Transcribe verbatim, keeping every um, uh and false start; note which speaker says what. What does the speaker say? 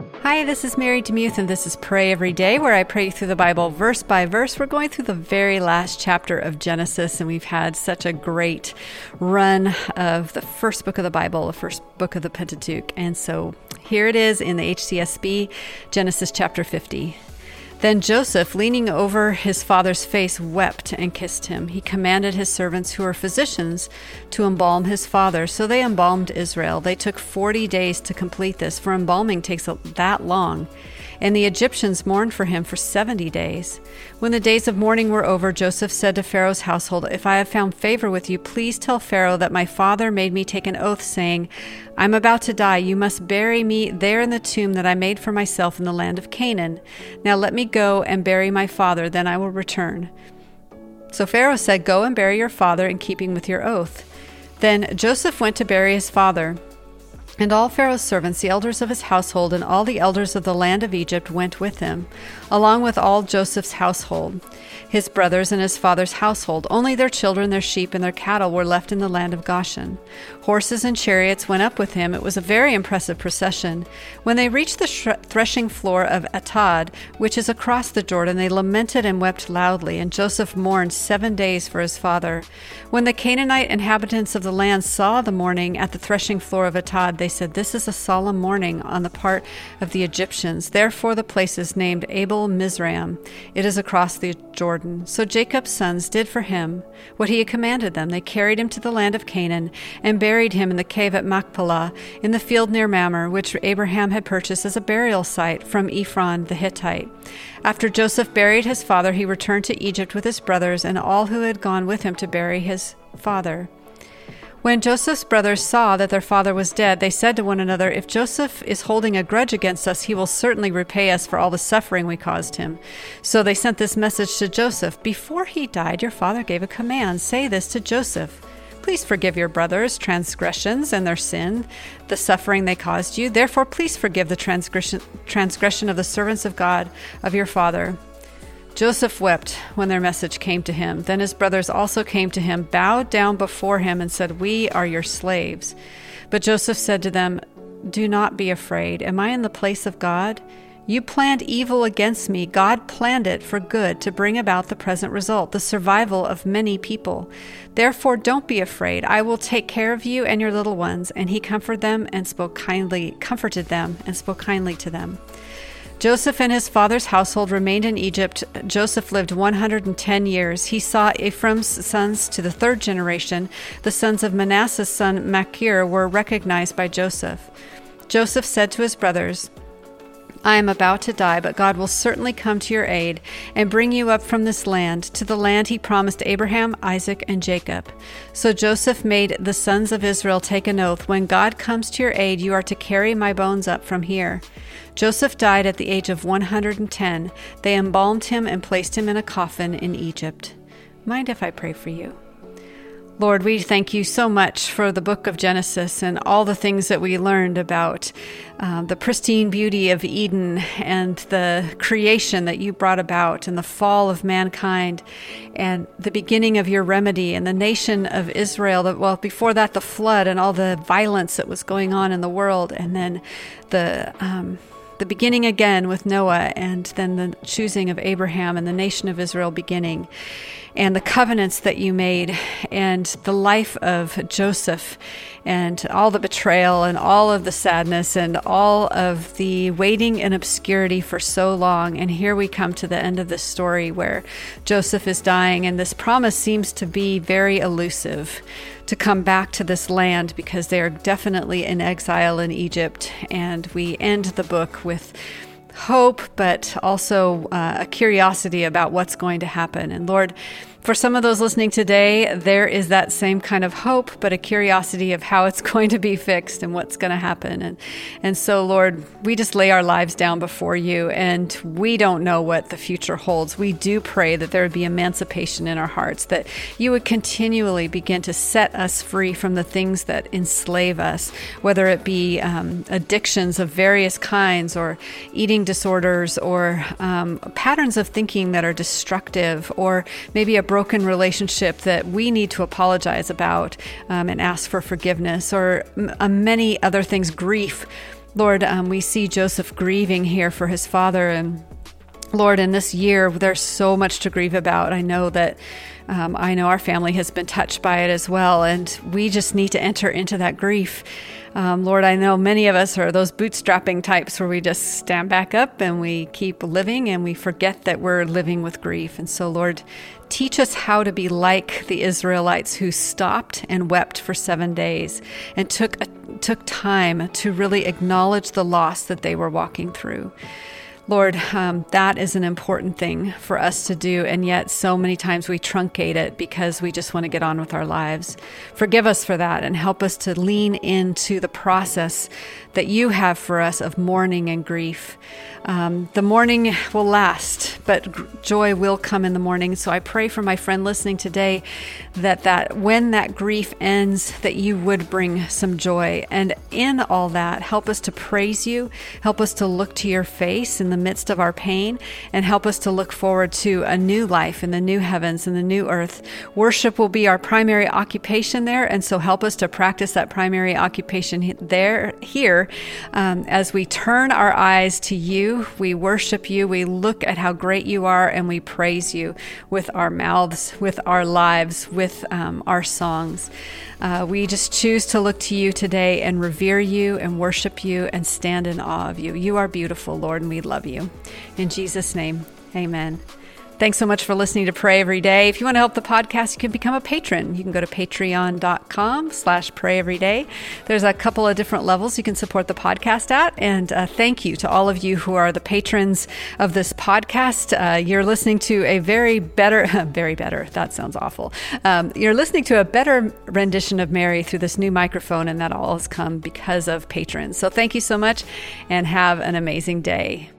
Speaker 1: Hi, this is Mary Demuth, and this is Pray Every Day, where I pray through the Bible verse by verse. We're going through the very last chapter of Genesis, and we've had such a great run of the first book of the Bible, the first book of the Pentateuch. And so here it is in the H C S B, Genesis chapter fifty. Then Joseph, leaning over his father's face, wept and kissed him. He commanded his servants, who were physicians, to embalm his father. So they embalmed Israel. They took forty days to complete this, for embalming takes that long. And the Egyptians mourned for him for seventy days. When the days of mourning were over, Joseph said to Pharaoh's household, "If I have found favor with you, please tell Pharaoh that my father made me take an oath, saying, 'I'm about to die. You must bury me there in the tomb that I made for myself in the land of Canaan. Now let me go and bury my father, then I will return.' So Pharaoh said, 'Go and bury your father in keeping with your oath.' Then Joseph went to bury his father. And all Pharaoh's servants, the elders of his household, and all the elders of the land of Egypt went with him, along with all Joseph's household, his brothers and his father's household. Only their children, their sheep, and their cattle were left in the land of Goshen. Horses and chariots went up with him. It was a very impressive procession. When they reached the sh- threshing floor of Atad, which is across the Jordan, they lamented and wept loudly, and Joseph mourned seven days for his father. When the Canaanite inhabitants of the land saw the mourning at the threshing floor of Atad, they said, 'This is a solemn mourning on the part of the Egyptians.' Therefore the place is named Abel Mizraim. It is across the Jordan. So Jacob's sons did for him what he had commanded them. They carried him to the land of Canaan and buried him in the cave at Machpelah, in the field near Mamre, which Abraham had purchased as a burial site from Ephron the Hittite. After Joseph buried his father, he returned to Egypt with his brothers and all who had gone with him to bury his father. When Joseph's brothers saw that their father was dead, they said to one another, 'If Joseph is holding a grudge against us, he will certainly repay us for all the suffering we caused him.' So they sent this message to Joseph, 'Before he died, your father gave a command. Say this to Joseph: Please forgive your brothers' transgressions and their sin, the suffering they caused you. Therefore, please forgive the transgression, transgression of the servants of God, of your father.' Joseph wept when their message came to him. Then his brothers also came to him, bowed down before him, and said, 'We are your slaves.' But Joseph said to them, 'Do not be afraid. Am I in the place of God? You planned evil against me. God planned it for good, to bring about the present result, the survival of many people. Therefore, don't be afraid. I will take care of you and your little ones.' And he comforted them and spoke kindly, comforted them and spoke kindly to them. Joseph and his father's household remained in Egypt. Joseph lived one hundred ten years. He saw Ephraim's sons to the third generation. The sons of Manasseh's son Machir were recognized by Joseph. Joseph said to his brothers, 'I am about to die, but God will certainly come to your aid and bring you up from this land, to the land he promised Abraham, Isaac, and Jacob.' So Joseph made the sons of Israel take an oath, 'When God comes to your aid, you are to carry my bones up from here.' Joseph died at the age of one hundred ten. They embalmed him and placed him in a coffin in Egypt." Mind if I pray for you? Lord, we thank you so much for the book of Genesis and all the things that we learned about uh, the pristine beauty of Eden and the creation that you brought about and the fall of mankind and the beginning of your remedy and the nation of Israel. That, well, before that, the flood and all the violence that was going on in the world, and then the um, the beginning again with Noah, and then the choosing of Abraham and the nation of Israel beginning, and the covenants that you made, and the life of Joseph, and all the betrayal, and all of the sadness, and all of the waiting in obscurity for so long. And here we come to the end of this story where Joseph is dying, and this promise seems to be very elusive, to come back to this land, because they are definitely in exile in Egypt. And we end the book with hope, but also uh, a curiosity about what's going to happen. And Lord, for some of those listening today, there is that same kind of hope, but a curiosity of how it's going to be fixed and what's going to happen. And and so, Lord, we just lay our lives down before you, and we don't know what the future holds. We do pray that there would be emancipation in our hearts, that you would continually begin to set us free from the things that enslave us, whether it be um, addictions of various kinds, or eating disorders, or um, patterns of thinking that are destructive, or maybe a broken relationship that we need to apologize about um, and ask for forgiveness, or m- uh, many other things, grief Lord, um, we see Joseph grieving here for his father, and Lord, in this year, there's so much to grieve about. I know that um, I know our family has been touched by it as well, and we just need to enter into that grief. Um, Lord, I know many of us are those bootstrapping types where we just stand back up and we keep living and we forget that we're living with grief. And so, Lord, teach us how to be like the Israelites who stopped and wept for seven days and took took time to really acknowledge the loss that they were walking through. Lord, um, that is an important thing for us to do, and yet so many times we truncate it because we just want to get on with our lives. Forgive us for that and help us to lean into the process that you have for us of mourning and grief. Um, the mourning will last, but joy will come in the morning. So I pray for my friend listening today that, that when that grief ends, that you would bring some joy. And in all that, help us to praise you, help us to look to your face in the midst of our pain, and help us to look forward to a new life in the new heavens and the new earth. Worship will be our primary occupation there, and so help us to practice that primary occupation there, here, um, as we turn our eyes to you. We worship you, we look at how great you are, and we praise you with our mouths, with our lives, with um, our songs. Uh, we just choose to look to you today and revere you and worship you and stand in awe of you. You are beautiful, Lord, and we love you. In Jesus' name, amen. Thanks so much for listening to Pray Every Day. If you want to help the podcast, you can become a patron. You can go to patreon.com slash pray every day. There's a couple of different levels you can support the podcast at. And uh, thank you to all of you who are the patrons of this podcast. Uh, you're listening to a very better, very better, that sounds awful. Um, you're listening to a better rendition of Mary through this new microphone, and that all has come because of patrons. So thank you so much and have an amazing day.